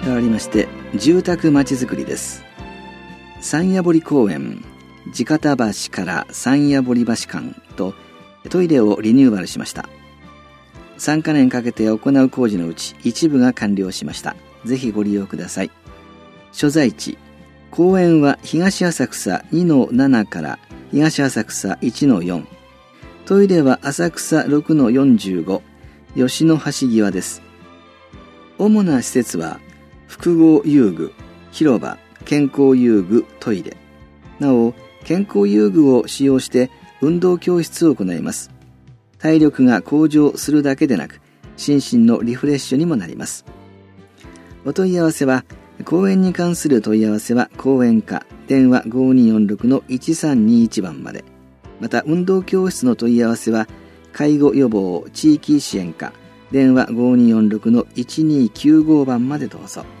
変わりまして住宅まちづくりです。山谷堀公園地方橋から山谷堀橋間とトイレをリニューアルしました。3カ年かけて行う工事のうち一部が完了しました。ぜひご利用ください。所在地、公園は東浅草 2-7 から東浅草 1-4、トイレは浅草 6-45、吉野橋際です。主な施設は複合遊具、広場、健康遊具、トイレ。なお、健康遊具を使用して運動教室を行います。体力が向上するだけでなく、心身のリフレッシュにもなります。お問い合わせは、公園に関する問い合わせは公園課電話 5246-1321 番まで。また、運動教室の問い合わせは、介護予防地域支援課電話 5246-1295 番までどうぞ。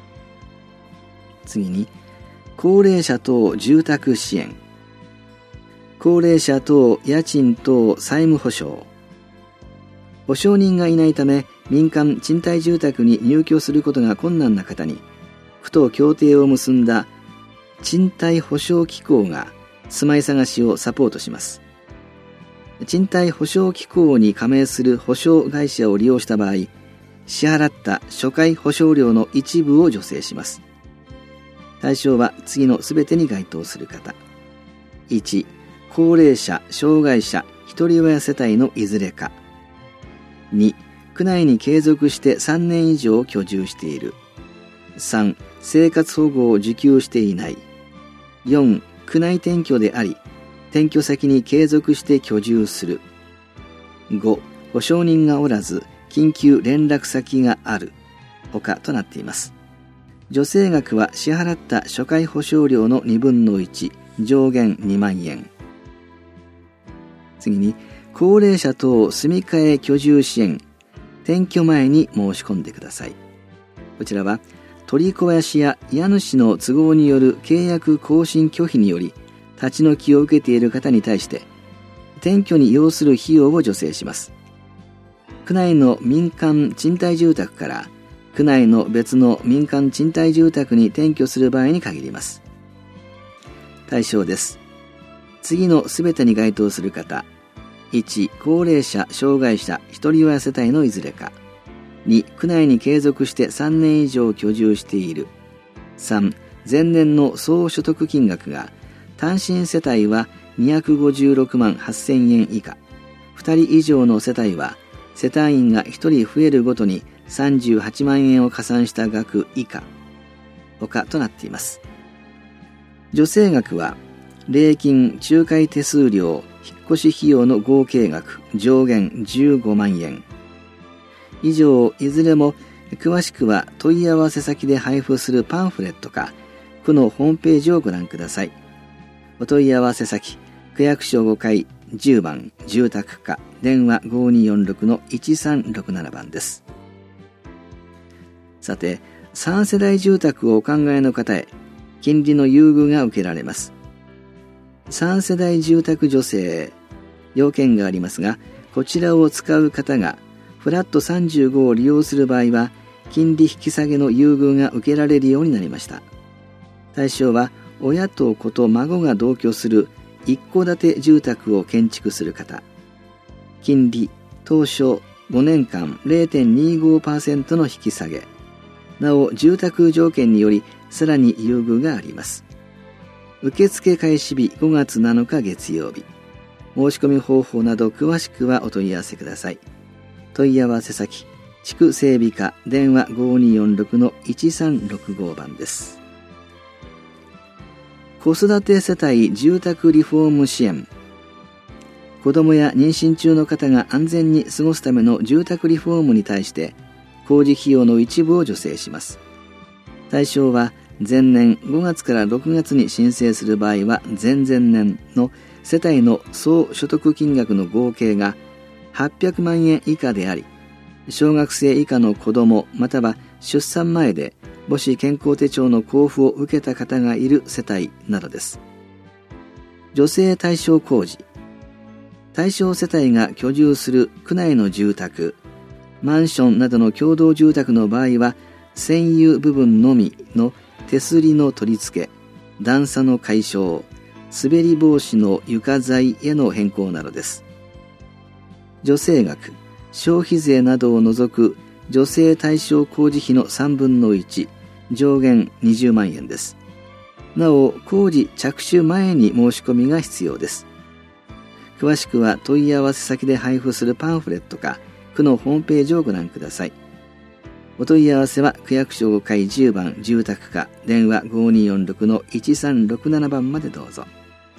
次に、高齢者等住宅支援。高齢者等家賃等債務保証。保証人がいないため民間賃貸住宅に入居することが困難な方に、府と協定を結んだ賃貸保証機構が住まい探しをサポートします。賃貸保証機構に加盟する保証会社を利用した場合、支払った初回保証料の一部を助成します。対象は次のすべてに該当する方。1、高齢者、障害者、一人親世帯のいずれか。2、区内に継続して3年以上居住している。3、生活保護を受給していない。4、区内転居であり、転居先に継続して居住する。5、保証人がおらず、緊急連絡先がある。他となっています。助成額は支払った初回保証料の2分の1、上限2万円。次に、高齢者等住み替え居住支援、転居前に申し込んでください。こちらは、取り壊しや家主の都合による契約更新拒否により、立ち退きを受けている方に対して、転居に要する費用を助成します。区内の民間賃貸住宅から、区内の別の民間賃貸住宅に転居する場合に限ります。対象です。次のすべてに該当する方。1、高齢者、障害者、一人親世帯のいずれか。2、区内に継続して3年以上居住している。3、前年の総所得金額が単身世帯は256万8000円以下。2人以上の世帯は世帯員が1人増えるごとに38万円を加算した額以下。他となっています。助成額は、礼金、仲介手数料、引っ越し費用の合計額、上限15万円。以上、いずれも、詳しくは問い合わせ先で配布するパンフレットか、区のホームページをご覧ください。お問い合わせ先、区役所5階10番住宅課、電話 5246-1367 番です。さて、3世代住宅をお考えの方へ、金利の優遇が受けられます。3世代住宅助成、要件がありますが、こちらを使う方が、フラット35を利用する場合は、金利引き下げの優遇が受けられるようになりました。対象は、親と子と孫が同居する一戸建て住宅を建築する方。金利、当初5年間 0.25% の引き下げ。なお、住宅条件によりさらに優遇があります。受付開始日5月7日月曜日。申し込み方法など詳しくはお問い合わせください。問い合わせ先、地区整備課電話 5246-1365 番です。子育て世帯住宅リフォーム支援。子供や妊娠中の方が安全に過ごすための住宅リフォームに対して工事費用の一部を助成します。対象は前年5月から6月に申請する場合は前々年の世帯の総所得金額の合計が800万円以下であり、小学生以下の子供または出産前で母子健康手帳の交付を受けた方がいる世帯などです。助成対象工事。対象世帯が居住する区内の住宅、マンションなどの共同住宅の場合は、 占有部分のみの手すりの取り付け、段差の解消、滑り防止の床材への変更などです。助成額、消費税などを除く助成対象工事費の3分の1、上限20万円です。なお、工事着手前に申し込みが必要です。詳しくは問い合わせ先で配布するパンフレットか、区のホームページをご覧ください。お問い合わせは区役所5階10番住宅課、電話 5246-1367 番までどうぞ。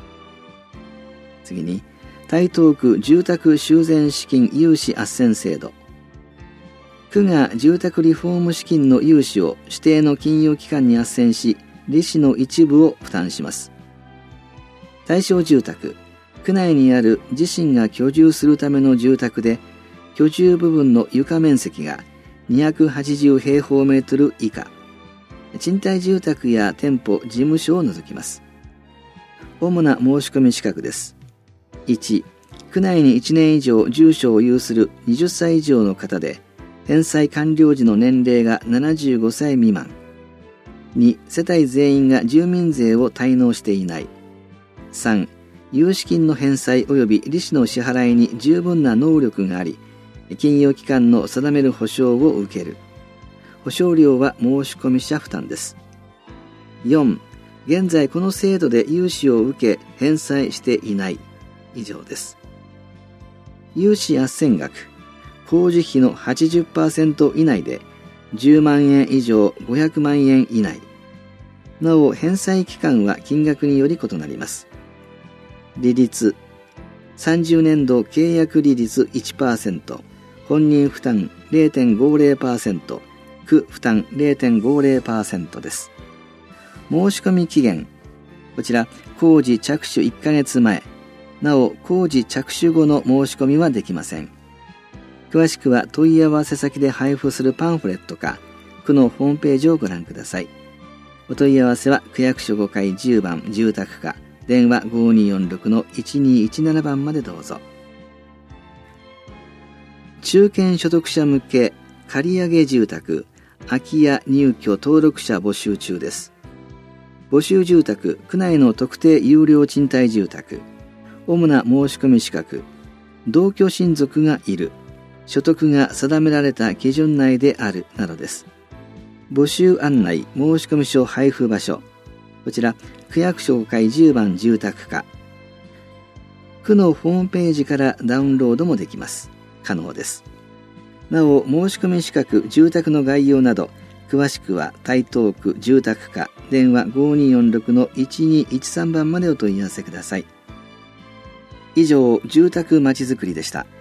次に、台東区住宅修繕資金融資斡旋制度。区が住宅リフォーム資金の融資を指定の金融機関に斡旋し、利子の一部を負担します。対象住宅、区内にある自身が居住するための住宅で、居住部分の床面積が280平方メートル以下、賃貸住宅や店舗、事務所を除きます。主な申し込み資格です。1、区内に1年以上住所を有する20歳以上の方で、返済完了時の年齢が75歳未満。2、世帯全員が住民税を滞納していない。3、融資金の返済及び利子の支払いに十分な能力があり、金融機関の定める保証を受ける。保証料は申込者負担です。4、現在この制度で融資を受け返済していない。以上です。融資斡旋額、工事費の 80% 以内で10万円以上500万円以内。なお、返済期間は金額により異なります。利率、30年度契約利率 1%、本人負担 0.50%、区負担 0.50% です。申込期限、こちら工事着手1ヶ月前、なお工事着手後の申し込みはできません。詳しくは問い合わせ先で配布するパンフレットか、区のホームページをご覧ください。お問い合わせは区役所5階10番住宅課、電話 5246-1217 番までどうぞ。中堅所得者向け借上住宅空き家入居登録者募集中です。募集住宅、区内の特定有料賃貸住宅、主な申込資格、同居親族がいる、所得が定められた基準内であるなどです。募集案内、申込書配布場所、こちら区役所5階10番住宅課、区のホームページからダウンロードもできます。可能です。なお、申込資格、住宅の概要など詳しくは台東区住宅課、電話 5246-1213 番までお問い合わせください。以上、住宅まちづくりでした。